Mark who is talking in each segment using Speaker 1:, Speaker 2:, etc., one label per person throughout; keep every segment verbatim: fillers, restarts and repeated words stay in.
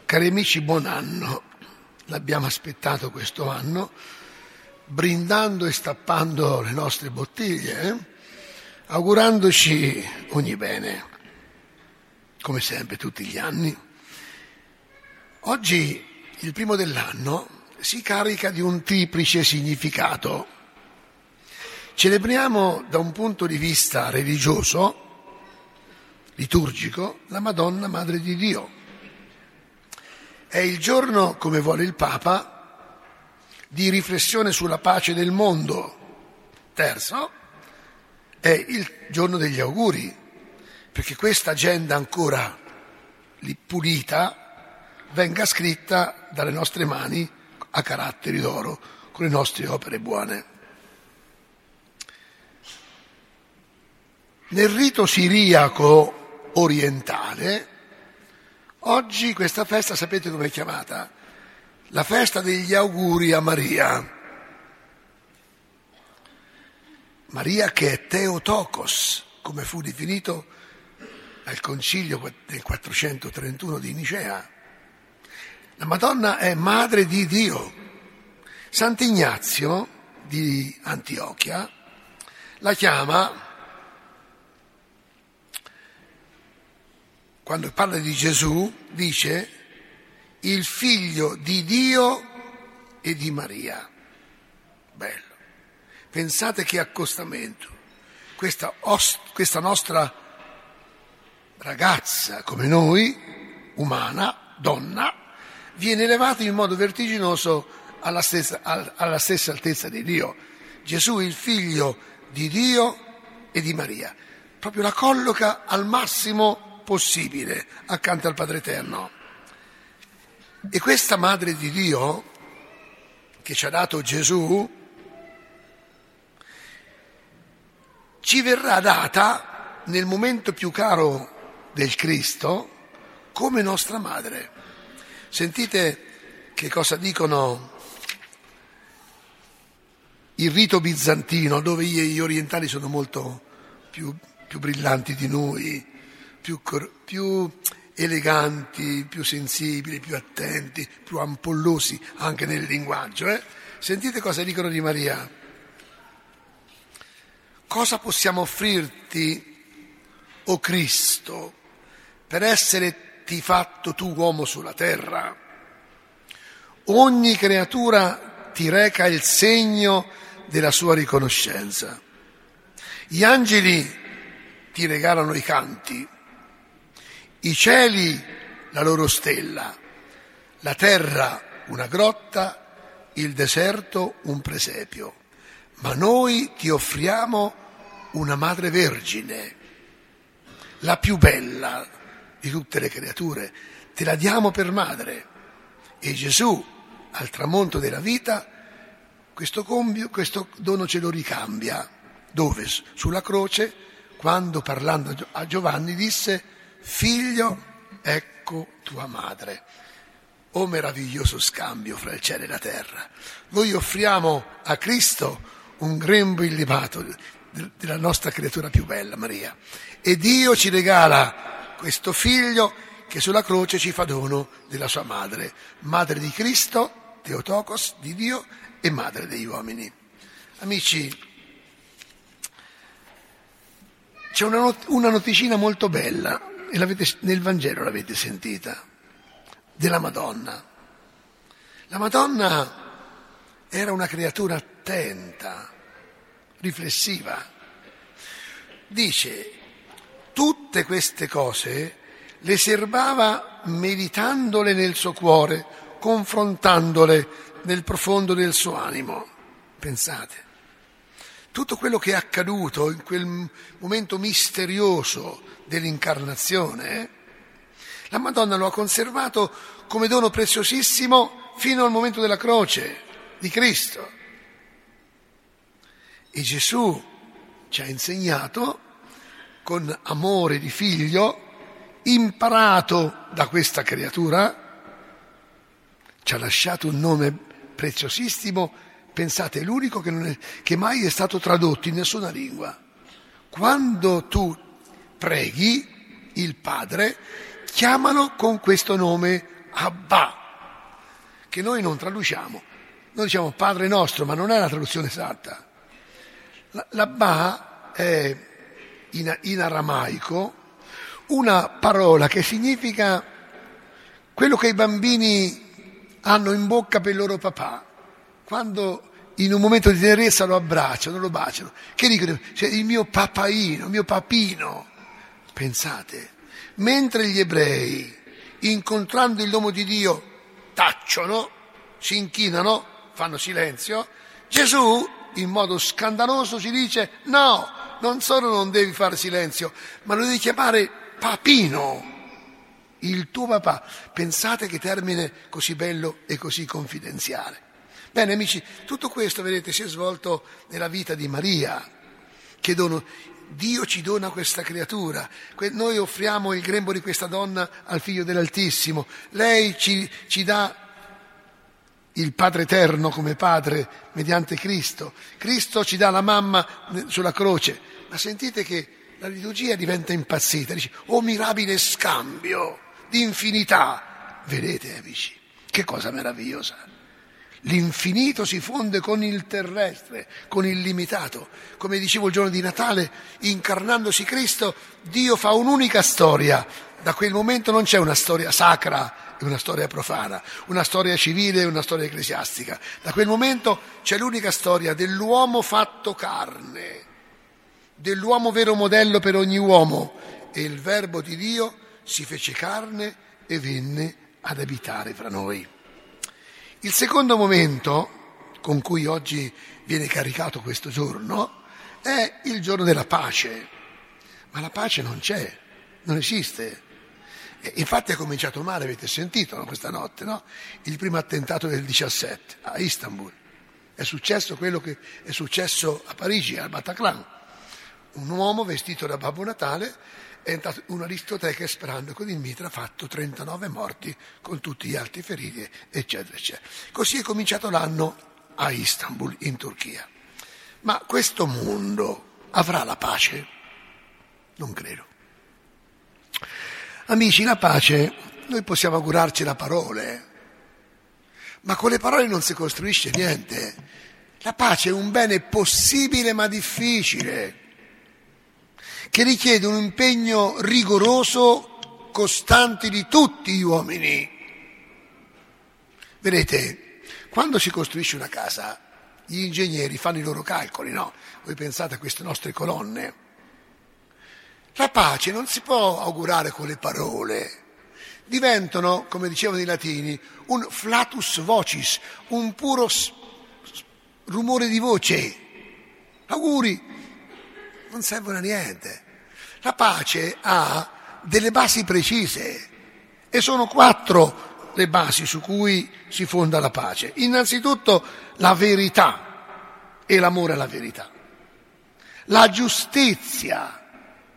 Speaker 1: Cari amici, buon anno. L'abbiamo aspettato questo anno, brindando e stappando le nostre bottiglie, eh? augurandoci ogni bene, come sempre tutti gli anni. Oggi, il primo dell'anno, si carica di un triplice significato. Celebriamo da un punto di vista religioso, liturgico, la Madonna Madre di Dio. È il giorno, come vuole il Papa, di riflessione sulla pace del mondo. Terzo, è il giorno degli auguri, perché questa agenda ancora pulita venga scritta dalle nostre mani a caratteri d'oro, con le nostre opere buone. Nel rito siriaco orientale, oggi questa festa sapete come è chiamata? La festa degli auguri a Maria. Maria che è Theotokos, come fu definito al concilio del quattrocentotrentuno di Nicea. La Madonna è madre di Dio. Sant'Ignazio di Antiochia la chiama, quando parla di Gesù, dice il figlio di Dio e di Maria. Bello. Pensate che accostamento. Questa, ost- questa nostra ragazza, come noi, umana, donna, viene elevata in modo vertiginoso alla stessa, alla stessa altezza di Dio. Gesù, il figlio di Dio e di Maria. Proprio la colloca al massimo possibile accanto al Padre Eterno. E questa Madre di Dio che ci ha dato Gesù ci verrà data nel momento più caro del Cristo come nostra madre. Sentite che cosa dicono il rito bizantino, dove gli orientali sono molto più, più brillanti di noi, Più, più eleganti, più sensibili, più attenti, più ampollosi anche nel linguaggio. Eh? Sentite cosa dicono di Maria. Cosa possiamo offrirti, o Cristo, per esserti fatto tu uomo sulla terra? Ogni creatura ti reca il segno della sua riconoscenza. Gli angeli ti regalano i canti, i cieli la loro stella, la terra una grotta, il deserto un presepio. Ma noi ti offriamo una Madre Vergine, la più bella di tutte le creature, te la diamo per madre. E Gesù, al tramonto della vita, questo, combio, questo dono ce lo ricambia. Dove? Sulla croce, quando parlando a Giovanni disse: figlio, ecco tua madre. Oh meraviglioso scambio fra il cielo e la terra. Noi offriamo a Cristo un grembo illimato della nostra creatura più bella, Maria. E Dio ci regala questo figlio che sulla croce ci fa dono della sua madre. Madre di Cristo, Theotokos, di Dio, e madre degli uomini. Amici, c'è una, not- una noticina molto bella. E l'avete, nel Vangelo l'avete sentita, della Madonna. La Madonna era una creatura attenta, riflessiva. Dice, tutte queste cose le serbava meditandole nel suo cuore, confrontandole nel profondo del suo animo. Pensate. Tutto quello che è accaduto in quel momento misterioso dell'incarnazione, la Madonna lo ha conservato come dono preziosissimo fino al momento della croce di Cristo. E Gesù ci ha insegnato, con amore di figlio, imparato da questa creatura, ci ha lasciato un nome preziosissimo. Pensate, è l'unico che, non è, che mai è stato tradotto in nessuna lingua. Quando tu preghi il Padre, chiamalo con questo nome Abba, che noi non traduciamo. Noi diciamo Padre nostro, ma non è la traduzione esatta. L'Abba è in, in aramaico una parola che significa quello che i bambini hanno in bocca per il loro papà, quando in un momento di tenerezza lo abbracciano, lo baciano. Che dicono? Cioè, il mio papaino, il mio papino. Pensate, mentre gli ebrei, incontrando il nome di Dio, tacciono, si inchinano, fanno silenzio, Gesù, in modo scandaloso, ci dice: no, non solo non devi fare silenzio, ma lo devi chiamare papino, il tuo papà. Pensate che termine così bello e così confidenziale. Bene amici, tutto questo, vedete, si è svolto nella vita di Maria, che dono, Dio ci dona questa creatura, noi offriamo il grembo di questa donna al Figlio dell'Altissimo, lei ci, ci dà il Padre Eterno come Padre mediante Cristo, Cristo ci dà la mamma sulla croce, ma sentite che la liturgia diventa impazzita, dice: oh mirabile scambio di infinità. Vedete amici, che cosa meravigliosa. L'infinito si fonde con il terrestre, con il limitato. Come dicevo il giorno di Natale, incarnandosi Cristo, Dio fa un'unica storia. Da quel momento non c'è una storia sacra e una storia profana, una storia civile e una storia ecclesiastica. Da quel momento c'è l'unica storia dell'uomo fatto carne, dell'uomo vero modello per ogni uomo. E il Verbo di Dio si fece carne e venne ad abitare fra noi. Il secondo momento con cui oggi viene caricato questo giorno è il giorno della pace, ma la pace non c'è, non esiste. E infatti è cominciato male, avete sentito, no, questa notte, no? Il primo attentato del diciassette a Istanbul. È successo quello che è successo a Parigi, al Bataclan. Un uomo vestito da Babbo Natale è entrato in una discoteca e sparando con il mitra ha fatto trentanove morti con tutti gli altri feriti, eccetera, eccetera. Così è cominciato l'anno a Istanbul, in Turchia. Ma questo mondo avrà la pace? Non credo. Amici, la pace, noi possiamo augurarci la parole, ma con le parole non si costruisce niente. La pace è un bene possibile ma difficile, che richiede un impegno rigoroso, costante di tutti gli uomini. Vedete, quando si costruisce una casa, gli ingegneri fanno i loro calcoli, no? Voi pensate a queste nostre colonne. La pace non si può augurare con le parole. Diventano, come dicevano i latini, un flatus vocis, un puro s- rumore di voce. Auguri. Non servono a niente. La pace ha delle basi precise e sono quattro le basi su cui si fonda la pace. Innanzitutto la verità e l'amore alla verità, la giustizia,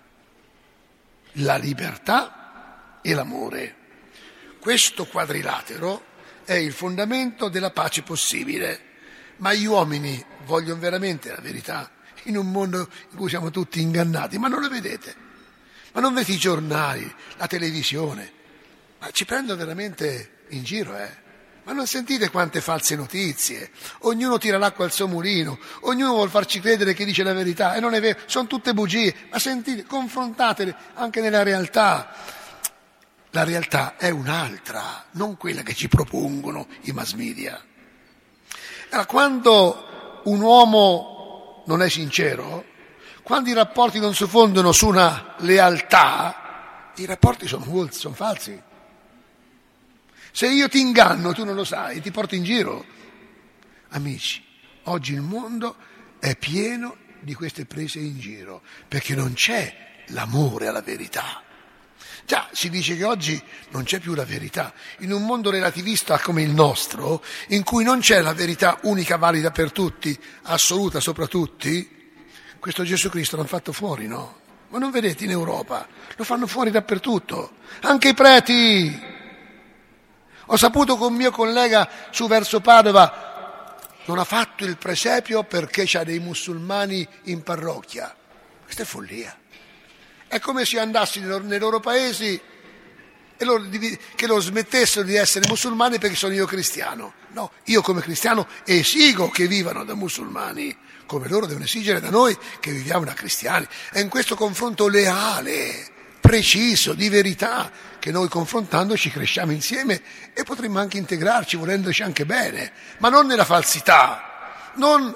Speaker 1: la libertà e l'amore. Questo quadrilatero è il fondamento della pace possibile, ma gli uomini vogliono veramente la verità in un mondo in cui siamo tutti ingannati, ma non lo vedete, ma non vedete i giornali, la televisione, ma ci prendono veramente in giro, eh? Ma non sentite quante false notizie, ognuno tira l'acqua al suo mulino, ognuno vuol farci credere che dice la verità, e non è vero, sono tutte bugie, ma sentite, confrontatele anche nella realtà. La realtà è un'altra, non quella che ci propongono i mass media. Allora, quando un uomo non è sincero, quando i rapporti non si fondono su una lealtà, i rapporti sono, sono falsi. Se io ti inganno, tu non lo sai, ti porto in giro. Amici, oggi il mondo è pieno di queste prese in giro, perché non c'è l'amore alla verità. Già, si dice che oggi non c'è più la verità. In un mondo relativista come il nostro, in cui non c'è la verità unica valida per tutti, assoluta sopra tutti, questo Gesù Cristo l'hanno fatto fuori, no? Ma non vedete in Europa? Lo fanno fuori dappertutto. Anche i preti. Ho saputo che un mio collega su verso Padova non ha fatto il presepio perché c'ha dei musulmani in parrocchia. Questa è follia. È come se andassi nei loro paesi e loro di, che loro smettessero di essere musulmani perché sono io cristiano. No, io come cristiano esigo che vivano da musulmani, come loro devono esigere da noi che viviamo da cristiani. È in questo confronto leale, preciso, di verità, che noi confrontandoci cresciamo insieme e potremmo anche integrarci volendoci anche bene, ma non nella falsità, non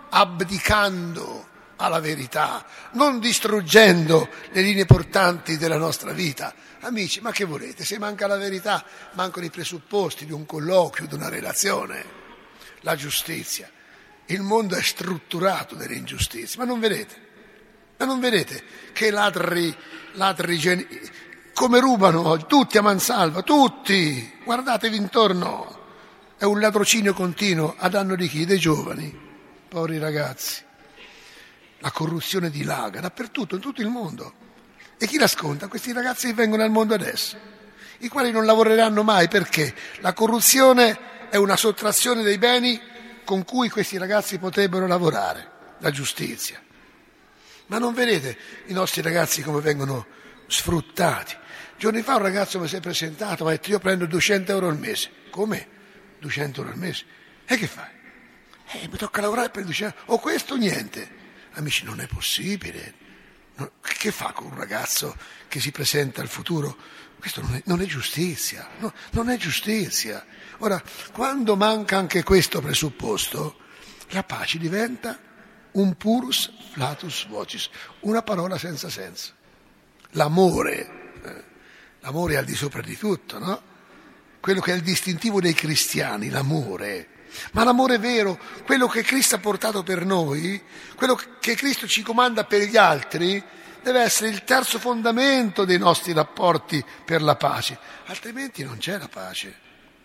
Speaker 1: abdicando alla verità, non distruggendo le linee portanti della nostra vita. Amici, ma che volete? Se manca la verità, mancano i presupposti di un colloquio, di una relazione, la giustizia. Il mondo è strutturato delle ingiustizie, ma non vedete? Ma non vedete che ladri, ladri geni... come rubano tutti a mansalva, tutti, guardatevi intorno, è un ladrocinio continuo a danno di chi? Dei giovani, poveri ragazzi. La corruzione dilaga dappertutto, in tutto il mondo. E chi la sconta? Questi ragazzi che vengono al mondo adesso, i quali non lavoreranno mai perché la corruzione è una sottrazione dei beni con cui questi ragazzi potrebbero lavorare, la giustizia. Ma non vedete i nostri ragazzi come vengono sfruttati? Giorni fa un ragazzo mi si è presentato, mi ha detto io prendo duecento euro al mese. Come? duecento euro al mese? E che fai? Eh, mi tocca lavorare per duecento euro. O questo o niente. Amici, non è possibile. No, che fa con un ragazzo che si presenta al futuro? Questo non è, non è giustizia. No, non è giustizia. Ora, quando manca anche questo presupposto, la pace diventa un purus flatus vocis, una parola senza senso. L'amore, eh, l'amore è al di sopra di tutto, no? Quello che è il distintivo dei cristiani, l'amore. Ma l'amore vero, quello che Cristo ha portato per noi, quello che Cristo ci comanda per gli altri, deve essere il terzo fondamento dei nostri rapporti per la pace. Altrimenti non c'è la pace.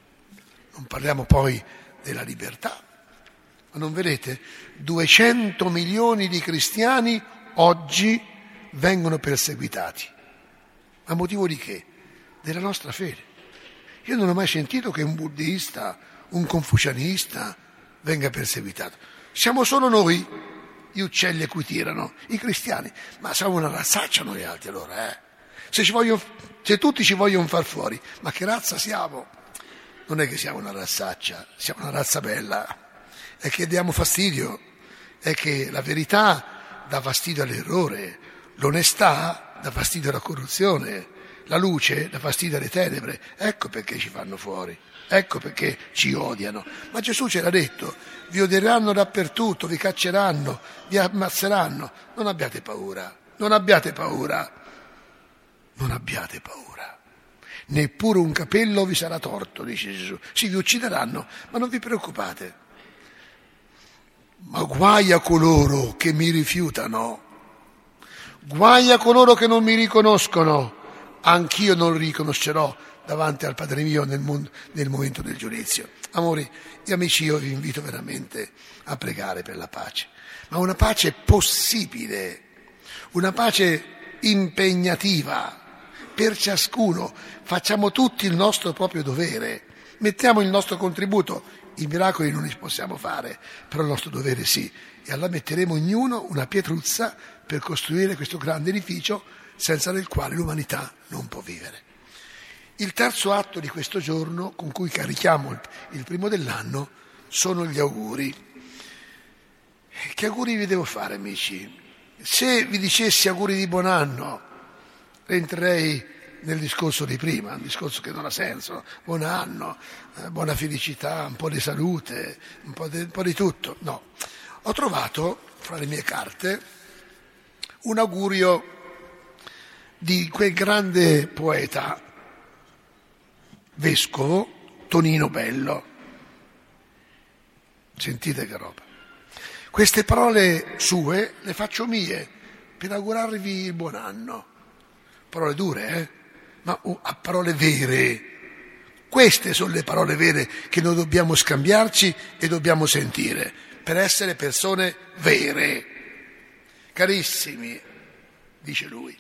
Speaker 1: Non parliamo poi della libertà. Ma non vedete? duecento milioni di cristiani oggi vengono perseguitati. A motivo di che? Della nostra fede. Io non ho mai sentito che un buddista, un confucianista venga perseguitato. Siamo solo noi gli uccelli a cui tirano, i cristiani. Ma siamo una razzaccia noi altri allora, eh? Se, ci vogliono, se tutti ci vogliono far fuori, ma che razza siamo? Non è che siamo una razzaccia, siamo una razza bella. È che diamo fastidio, è che la verità dà fastidio all'errore, l'onestà dà fastidio alla corruzione, la luce dà fastidio alle tenebre. Ecco perché ci fanno fuori, ecco perché ci odiano. Ma Gesù ce l'ha detto, vi odieranno dappertutto, vi cacceranno, vi ammazzeranno. Non abbiate paura, non abbiate paura, non abbiate paura. Neppure un capello vi sarà torto, dice Gesù. Sì, vi uccideranno, ma non vi preoccupate. Ma guai a coloro che mi rifiutano, guai a coloro che non mi riconoscono, anch'io non li riconoscerò davanti al Padre mio nel, mondo, nel momento del giudizio. Amori e amici, io vi invito veramente a pregare per la pace, ma una pace possibile, una pace impegnativa per ciascuno. Facciamo tutti il nostro proprio dovere, mettiamo il nostro contributo. I miracoli non li possiamo fare, però il nostro dovere sì. E allora metteremo ognuno una pietruzza per costruire questo grande edificio senza del quale l'umanità non può vivere. Il terzo atto di questo giorno, con cui carichiamo il primo dell'anno, sono gli auguri. Che auguri vi devo fare, amici? Se vi dicessi auguri di buon anno, entrerei nel discorso di prima, un discorso che non ha senso. Buon anno, eh, buona felicità, un po' di salute, un po' di, un po' di tutto. No, ho trovato fra le mie carte un augurio di quel grande poeta vescovo Tonino Bello. Sentite che roba. Queste parole sue le faccio mie per augurarvi il buon anno. Parole dure, eh? Ma uh, a parole vere. Queste sono le parole vere che noi dobbiamo scambiarci e dobbiamo sentire per essere persone vere. Carissimi, dice lui,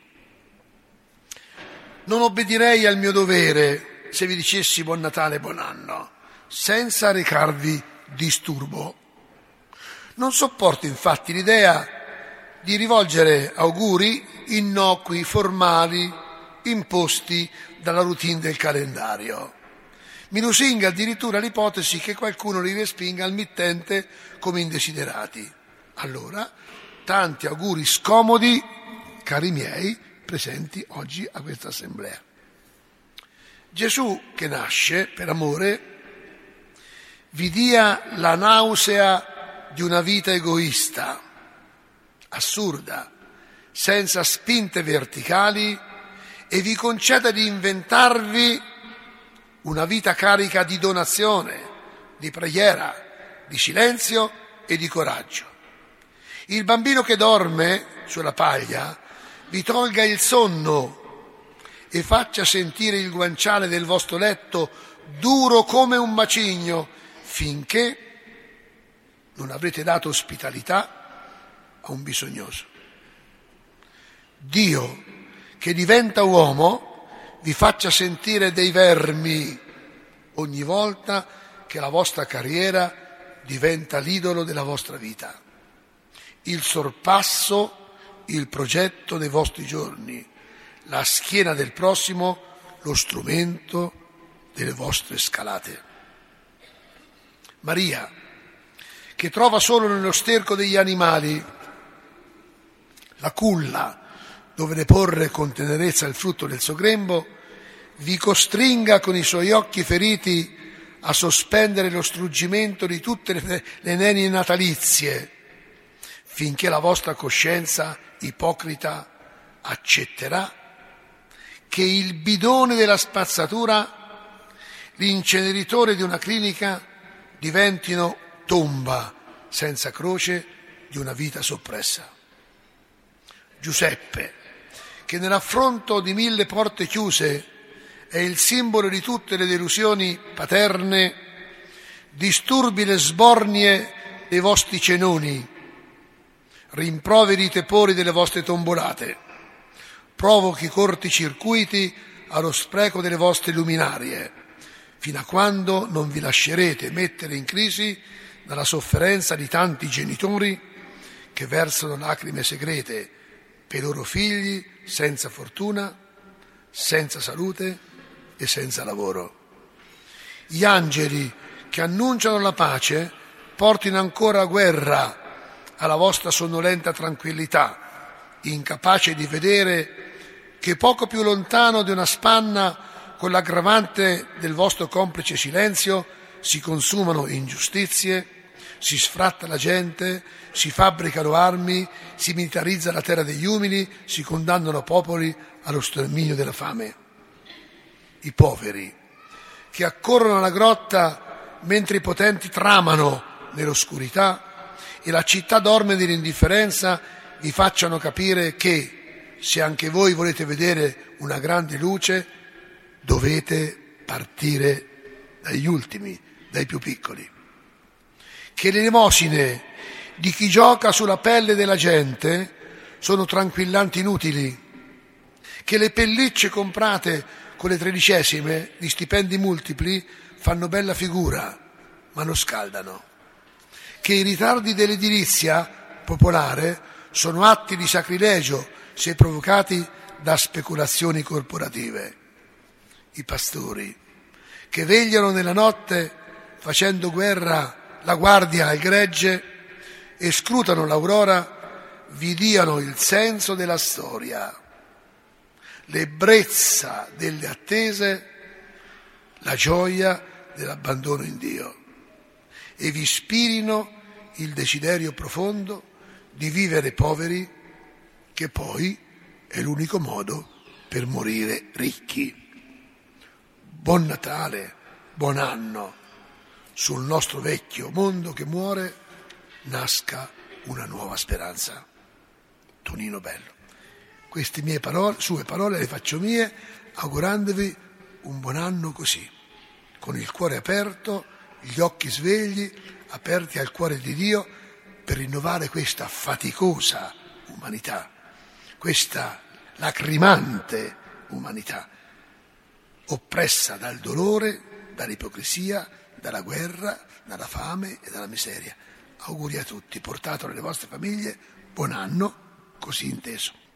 Speaker 1: non obbedirei al mio dovere se vi dicessi buon Natale e buon anno, senza recarvi disturbo. Non sopporto infatti l'idea di rivolgere auguri innocui, formali, imposti dalla routine del calendario. Mi lusinga addirittura l'ipotesi che qualcuno li respinga al mittente come indesiderati. Allora, tanti auguri scomodi, cari miei, presenti oggi a questa assemblea. Gesù, che nasce per amore, vi dia la nausea di una vita egoista, assurda, senza spinte verticali, e vi conceda di inventarvi una vita carica di donazione, di preghiera, di silenzio e di coraggio. Il bambino che dorme sulla paglia vi tolga il sonno e faccia sentire il guanciale del vostro letto duro come un macigno, finché non avrete dato ospitalità a un bisognoso. Dio, che diventa uomo, vi faccia sentire dei vermi ogni volta che la vostra carriera diventa l'idolo della vostra vita, il sorpasso, il progetto dei vostri giorni, la schiena del prossimo, lo strumento delle vostre scalate. Maria, che trova solo nello sterco degli animali la culla dove deporre con tenerezza il frutto del suo grembo, vi costringa con i suoi occhi feriti a sospendere lo struggimento di tutte le, le nenie natalizie, finché la vostra coscienza ipocrita accetterà che il bidone della spazzatura, l'inceneritore di una clinica, diventino tomba senza croce di una vita soppressa. Giuseppe, che nell'affronto di mille porte chiuse è il simbolo di tutte le delusioni paterne, disturbi le sbornie dei vostri cenoni, rimproveri i tepori delle vostre tombolate, provochi corticircuiti allo spreco delle vostre luminarie, fino a quando non vi lascerete mettere in crisi dalla sofferenza di tanti genitori che versano lacrime segrete per i loro figli senza fortuna, senza salute e senza lavoro. Gli angeli che annunciano la pace portino ancora guerra alla vostra sonnolenta tranquillità, incapace di vedere che poco più lontano di una spanna con l'aggravante del vostro complice silenzio si consumano ingiustizie, si sfratta la gente, si fabbricano armi, si militarizza la terra degli umili, si condannano popoli allo sterminio della fame. I poveri, che accorrono alla grotta mentre i potenti tramano nell'oscurità e la città dorme nell'indifferenza, vi facciano capire che, se anche voi volete vedere una grande luce, dovete partire dagli ultimi, dai più piccoli. Che le elemosine di chi gioca sulla pelle della gente sono tranquillanti inutili, che le pellicce comprate con le tredicesime di stipendi multipli fanno bella figura, ma non scaldano, che i ritardi dell'edilizia popolare sono atti di sacrilegio se provocati da speculazioni corporative. I pastori, che vegliano nella notte facendo guerra la guardia al gregge e scrutano l'aurora, vi diano il senso della storia, l'ebbrezza delle attese, la gioia dell'abbandono in Dio, e vi ispirino il desiderio profondo di vivere poveri, che poi è l'unico modo per morire ricchi. Buon Natale, buon anno. Sul nostro vecchio mondo che muore nasca una nuova speranza. Tonino Bello. Queste mie parole, sue parole le faccio mie, augurandovi un buon anno così, con il cuore aperto, gli occhi svegli, aperti al cuore di Dio, per rinnovare questa faticosa umanità, questa lacrimante umanità, oppressa dal dolore, dall'ipocrisia, dalla guerra, dalla fame e dalla miseria. Auguri a tutti, portatelo alle vostre famiglie, buon anno, così inteso.